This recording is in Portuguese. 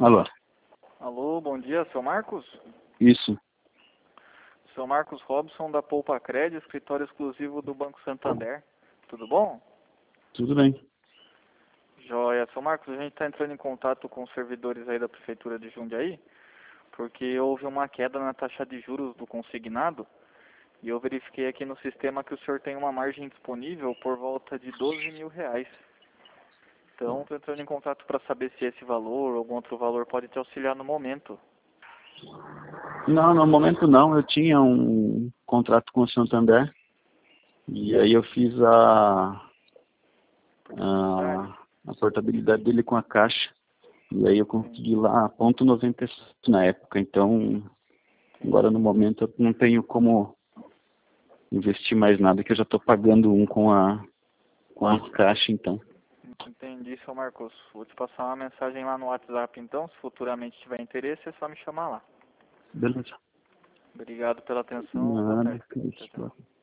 Alô? Alô, bom dia, seu Marcos? Isso. Seu Marcos Robson da Poupa Cred, escritório exclusivo do Banco Santander. Tudo bom? Tudo bem. Joia. Seu Marcos, a gente está entrando em contato com os servidores aí da Prefeitura de Jundiaí, porque houve uma queda na taxa de juros do consignado e eu verifiquei aqui no sistema que o senhor tem uma margem disponível por volta de R$ 12.000. Então, estou entrando em contato para saber se esse valor ou algum outro valor pode te auxiliar no momento. Não, no momento não. Eu tinha um contrato com o Santander e aí eu fiz a portabilidade dele com a Caixa. E aí eu consegui lá 0,97 na época. Então, agora no momento eu não tenho como investir mais nada, que eu já estou pagando um com a Caixa, então. Entendi, seu Marcos. Vou te passar uma mensagem lá no WhatsApp, então. Se futuramente tiver interesse, é só me chamar lá. Beleza. Obrigado pela atenção. Boa Nada, tarde. que Tchau, isso. tchau.